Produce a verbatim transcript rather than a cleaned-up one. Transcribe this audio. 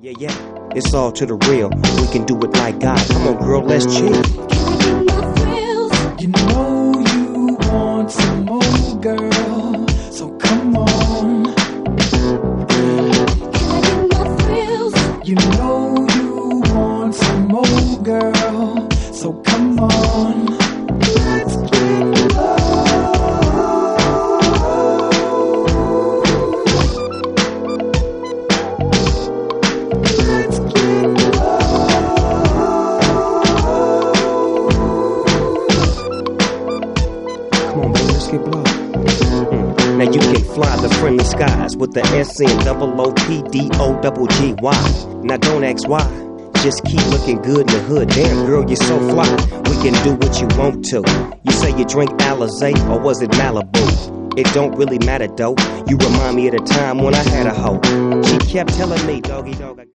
Yeah, yeah, it's all to the real. We can do it like God. Come on, girl, let's chill. You know you want some more, girl, so come on. You know you want some more, girl, so come on. Let's get low. Let's get low. Come on, baby, let's get blow. Mm. Now you can fly the friendly skies with the S N double O P D O double G Y. Now don't ask why. Just keep looking good in the hood. Damn, girl, you're so fly. We can do what you want to. You say you drink Alizé or was it Malibu? It don't really matter, though. You remind me of the time when I had a hoe. She kept telling me, doggy dog.